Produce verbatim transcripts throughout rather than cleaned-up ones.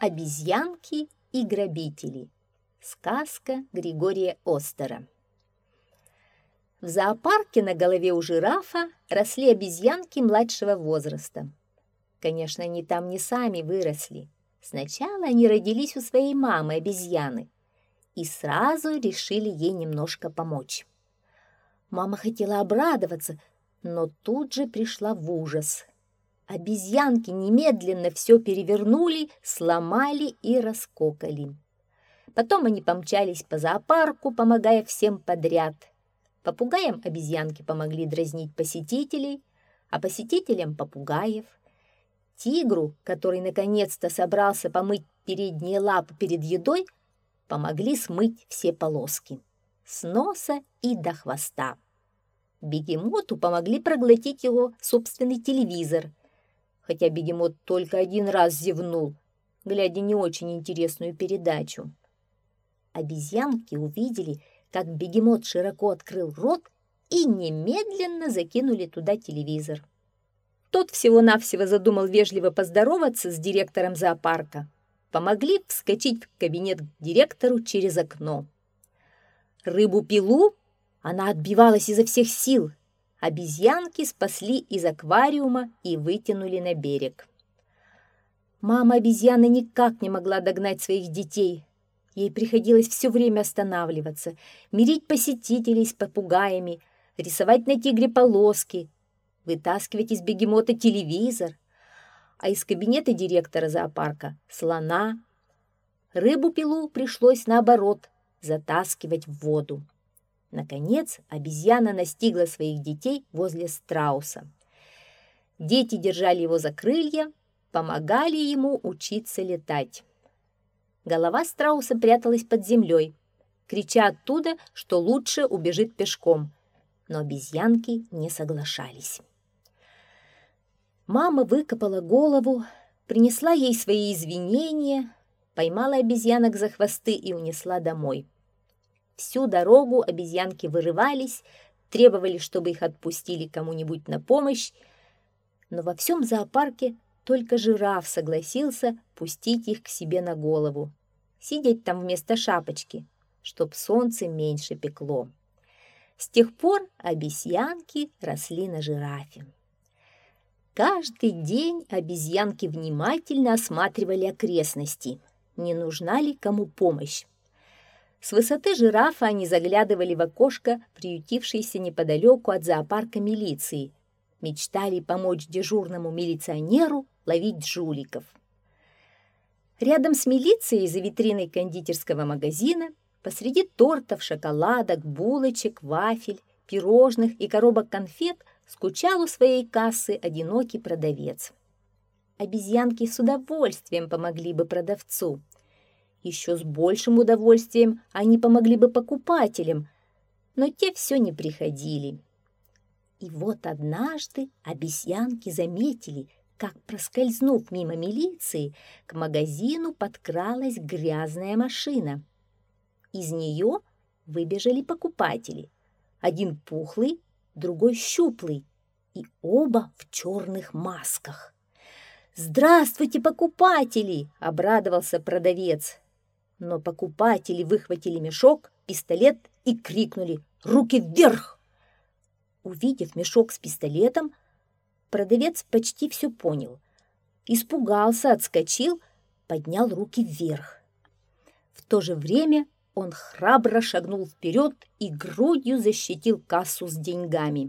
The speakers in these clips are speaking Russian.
Обезьянки и грабители. Сказка Григория Остера. В зоопарке на голове у жирафа росли обезьянки младшего возраста. Конечно, они там не сами выросли. Сначала они родились у своей мамы, обезьяны, и сразу решили ей немножко помочь. Мама хотела обрадоваться, но тут же пришла в ужас. Обезьянки немедленно все перевернули, сломали и раскокали. Потом они помчались по зоопарку, помогая всем подряд. Попугаям обезьянки помогли дразнить посетителей, а посетителям — попугаев. Тигру, который наконец-то собрался помыть передние лапы перед едой, помогли смыть все полоски с носа и до хвоста. Бегемоту помогли проглотить его собственный телевизор, хотя бегемот только один раз зевнул, глядя не очень интересную передачу. Обезьянки увидели, как бегемот широко открыл рот, и немедленно закинули туда телевизор. Тот всего-навсего задумал вежливо поздороваться с директором зоопарка. Помогли вскочить в кабинет к директору через окно. Рыбу-пилу, она отбивалась изо всех сил. Обезьянки спасли из аквариума и вытянули на берег. Мама обезьяны никак не могла догнать своих детей. Ей приходилось все время останавливаться, мирить посетителей с попугаями, рисовать на тигре полоски, вытаскивать из бегемота телевизор, а из кабинета директора зоопарка — слона. Рыбу-пилу пришлось, наоборот, затаскивать в воду. Наконец, обезьяна настигла своих детей возле страуса. Дети держали его за крылья, помогали ему учиться летать. Голова страуса пряталась под землей, крича оттуда, что лучше убежит пешком, но обезьянки не соглашались. Мама выкопала голову, принесла ей свои извинения, поймала обезьянок за хвосты и унесла домой. Всю дорогу обезьянки вырывались, требовали, чтобы их отпустили кому-нибудь на помощь, но во всем зоопарке только жираф согласился пустить их к себе на голову, сидеть там вместо шапочки, чтоб солнце меньше пекло. С тех пор обезьянки росли на жирафе. Каждый день обезьянки внимательно осматривали окрестности, не нужна ли кому помощь. С высоты жирафа они заглядывали в окошко, приютившееся неподалеку от зоопарка милиции, мечтали помочь дежурному милиционеру ловить жуликов. Рядом с милицией за витриной кондитерского магазина, посреди тортов, шоколадок, булочек, вафель, пирожных и коробок конфет скучал у своей кассы одинокий продавец. Обезьянки с удовольствием помогли бы продавцу. Еще с большим удовольствием они помогли бы покупателям, но те все не приходили. И вот однажды обезьянки заметили, как, проскользнув мимо милиции, к магазину подкралась грязная машина. Из нее выбежали покупатели. Один пухлый, другой щуплый, и оба в черных масках. «Здравствуйте, покупатели!» — обрадовался продавец. Но покупатели выхватили мешок, пистолет и крикнули: «Руки вверх!». Увидев мешок с пистолетом, продавец почти все понял. Испугался, отскочил, поднял руки вверх. В то же время он храбро шагнул вперед и грудью защитил кассу с деньгами.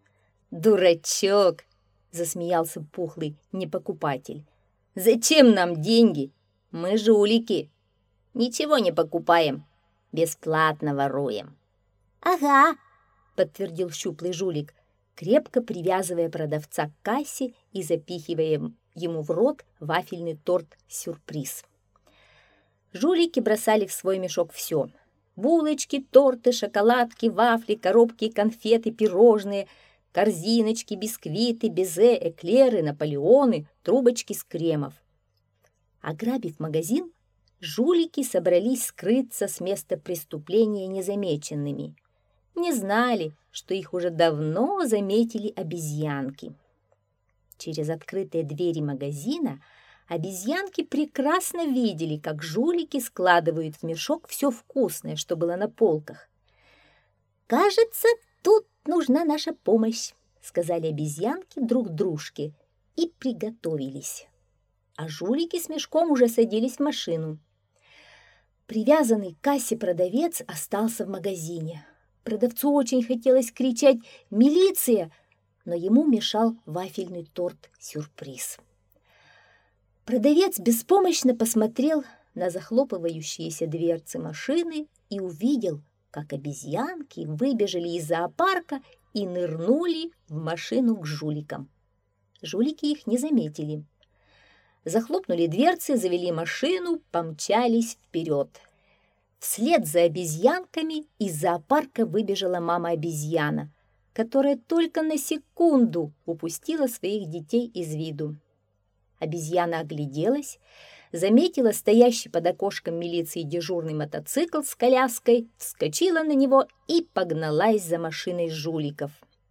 «Дурачок!» — засмеялся пухлый непокупатель. «Зачем нам деньги? Мы жулики. Ничего не покупаем, бесплатно воруем». «Ага», — подтвердил щуплый жулик, крепко привязывая продавца к кассе и запихивая ему в рот вафельный торт-сюрприз. Жулики бросали в свой мешок все: булочки, торты, шоколадки, вафли, коробки, конфеты, пирожные, корзиночки, бисквиты, безе, эклеры, наполеоны, трубочки с кремов. Ограбив магазин, жулики собрались скрыться с места преступления незамеченными. Не знали, что их уже давно заметили обезьянки. Через открытые двери магазина Обезьянки прекрасно видели, как жулики складывают в мешок все вкусное, что было на полках. «Кажется, тут нужна наша помощь», — сказали обезьянки друг дружке и приготовились. А жулики с мешком уже садились в машину. Привязанный к кассе продавец остался в магазине. Продавцу очень хотелось кричать «Милиция!», но ему мешал вафельный торт-сюрприз. Продавец беспомощно посмотрел на захлопывающиеся дверцы машины и увидел, как обезьянки выбежали из зоопарка и нырнули в машину к жуликам. Жулики их не заметили. Захлопнули дверцы, завели машину, помчались вперед. Вслед за обезьянками из зоопарка выбежала мама-обезьяна, которая только на секунду упустила своих детей из виду. Обезьяна огляделась, заметила стоящий под окошком милиции дежурный мотоцикл с коляской, вскочила на него и погналась за машиной жуликов.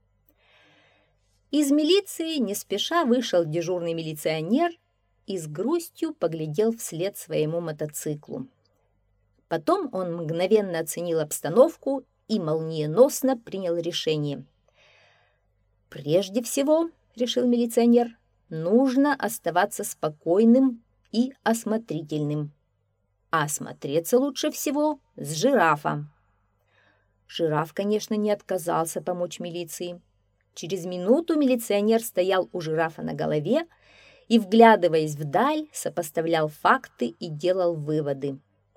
Из милиции не спеша вышел дежурный милиционер и с грустью поглядел вслед своему мотоциклу. Потом он мгновенно оценил обстановку и молниеносно принял решение. «Прежде всего, — решил милиционер, — нужно оставаться спокойным и осмотрительным. А осмотреться лучше всего с жирафом». Жираф, конечно, не отказался помочь милиции. Через минуту милиционер стоял у жирафа на голове и, вглядываясь вдаль, сопоставлял факты и делал выводы.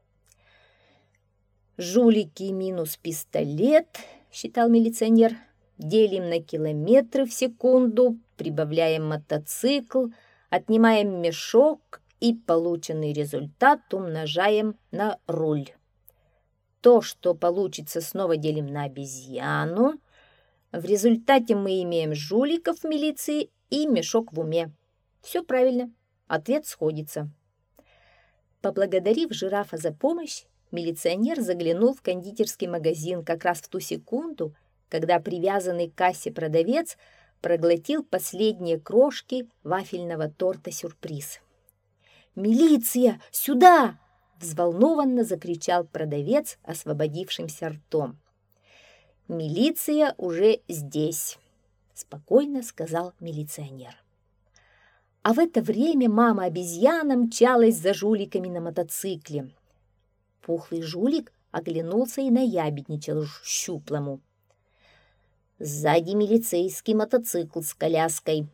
«Жулики минус пистолет, — считал милиционер, — делим на километры в секунду, прибавляем мотоцикл, отнимаем мешок и полученный результат умножаем на руль. То, что получится, снова делим на обезьяну. В результате мы имеем жуликов в милиции и мешок в уме. Все правильно, ответ сходится». Поблагодарив жирафа за помощь, милиционер заглянул в кондитерский магазин как раз в ту секунду, когда привязанный к кассе продавец проглотил последние крошки вафельного торта-сюрприз. «Милиция, сюда!» — взволнованно закричал продавец освободившимся ртом. «Милиция уже здесь», — спокойно сказал милиционер. А в это время мама-обезьяна мчалась за жуликами на мотоцикле. Пухлый жулик оглянулся и наябедничал щуплому. «Сзади милицейский мотоцикл с коляской».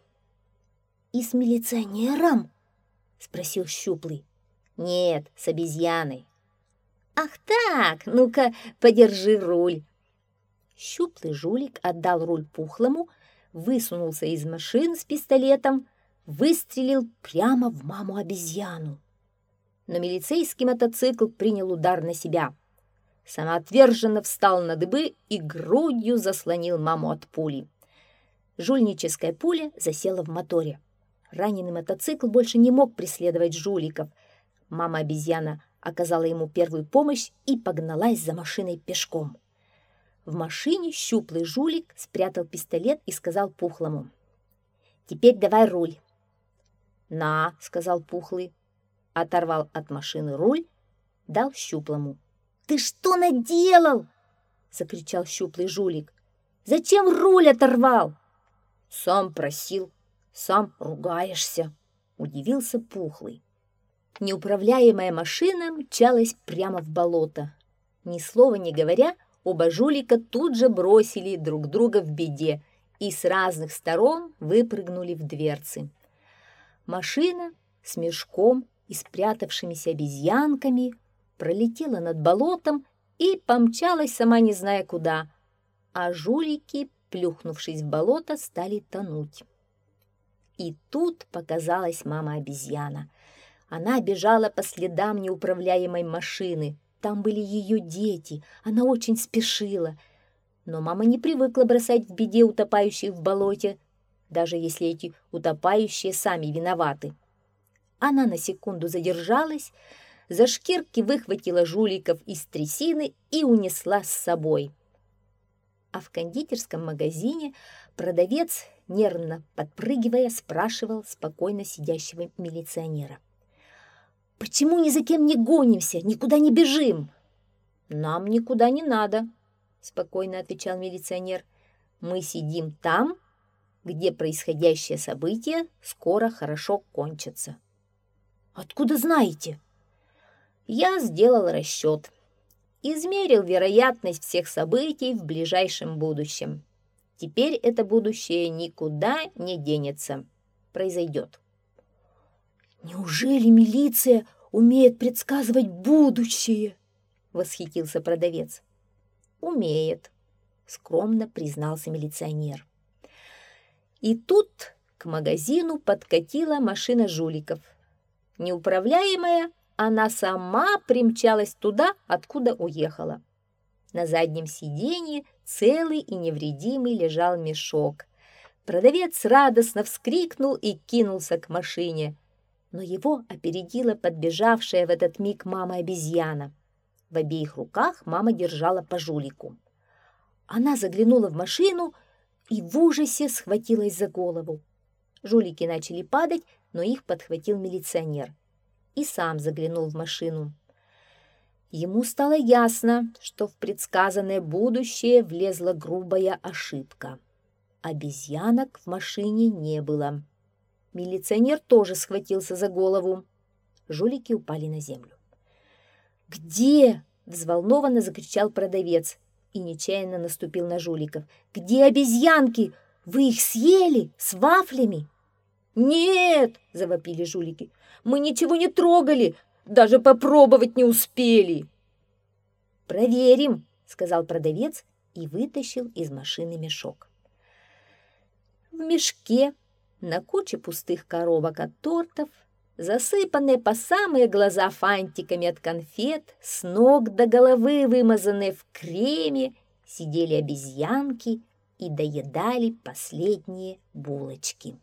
«И с милиционером?» — спросил щуплый. «Нет, с обезьяной». «Ах так, ну-ка, подержи руль». Щуплый жулик отдал руль пухлому, высунулся из машины с пистолетом, выстрелил прямо в маму-обезьяну. Но милицейский мотоцикл принял удар на себя. Самоотверженно встал на дыбы и грудью заслонил маму от пули. Жульническая пуля засела в моторе. Раненый мотоцикл больше не мог преследовать жуликов. Мама-обезьяна оказала ему первую помощь и погналась за машиной пешком. В машине щуплый жулик спрятал пистолет и сказал пухлому: «Теперь давай руль». «На», — сказал пухлый, оторвал от машины руль, дал щуплому. «Ты что наделал?» — закричал щуплый жулик. «Зачем руль оторвал?» «Сам просил, сам ругаешься», — удивился пухлый. Неуправляемая машина мчалась прямо в болото. Ни слова не говоря, оба жулика тут же бросили друг друга в беде и с разных сторон выпрыгнули в дверцы. Машина с мешком и спрятавшимися обезьянками пролетела над болотом и помчалась сама не зная куда, а жулики, плюхнувшись в болото, стали тонуть. И тут показалась мама-обезьяна. Она бежала по следам неуправляемой машины. Там были ее дети, она очень спешила. Но мама не привыкла бросать в беде утопающих в болоте, даже если эти утопающие сами виноваты. Она на секунду задержалась, за шкирки выхватила жуликов из трясины и унесла с собой. А в кондитерском магазине продавец, нервно подпрыгивая, спрашивал спокойно сидящего милиционера: «Почему ни за кем не гонимся, никуда не бежим?» «Нам никуда не надо», — спокойно отвечал милиционер. «Мы сидим там, где происходящее событие скоро хорошо кончится». «Откуда знаете?» «Я сделал расчет. Измерил вероятность всех событий в ближайшем будущем. Теперь это будущее никуда не денется. Произойдет». «Неужели милиция умеет предсказывать будущее?» — восхитился продавец. «Умеет», — скромно признался милиционер. И тут к магазину подкатила машина жуликов. Неуправляемая, она сама примчалась туда, откуда уехала. На заднем сиденье целый и невредимый лежал мешок. Продавец радостно вскрикнул и кинулся к машине, но его опередила подбежавшая в этот миг мама-обезьяна. В обеих руках мама держала по жулику. Она заглянула в машину и в ужасе схватилась за голову. Жулики начали падать, но их подхватил милиционер и сам заглянул в машину. Ему стало ясно, что в предсказанное будущее влезла грубая ошибка. Обезьянок в машине не было. Милиционер тоже схватился за голову. Жулики упали на землю. «Где?» — взволнованно закричал продавец и нечаянно наступил на жуликов. «Где обезьянки? Вы их съели с вафлями?» «Нет!» — завопили жулики. «Мы ничего не трогали, даже попробовать не успели!» «Проверим!» — сказал продавец и вытащил из машины мешок. В мешке на куче пустых коробок от тортов, засыпанные по самые глаза фантиками от конфет, с ног до головы вымазанные в креме, сидели обезьянки и доедали последние булочки.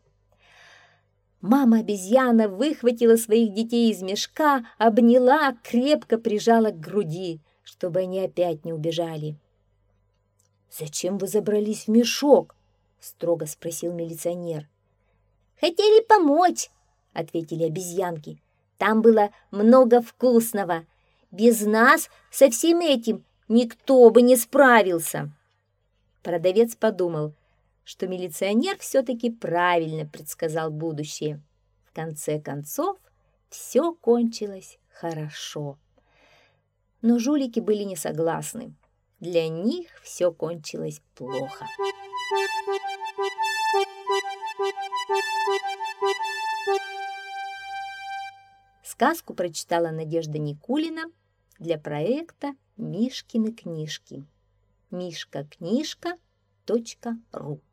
Мама-обезьяна выхватила своих детей из мешка, обняла, крепко прижала к груди, чтобы они опять не убежали. «Зачем вы забрались в мешок?» — строго спросил милиционер. «Хотели помочь», — ответили обезьянки. «Там было много вкусного. Без нас со всем этим никто бы не справился». Продавец подумал, что милиционер все-таки правильно предсказал будущее. В конце концов, все кончилось хорошо. Но жулики были не согласны. Для них все кончилось плохо. Сказку прочитала Надежда Никулина для проекта «Мишкины книжки». мишка книжка точка ру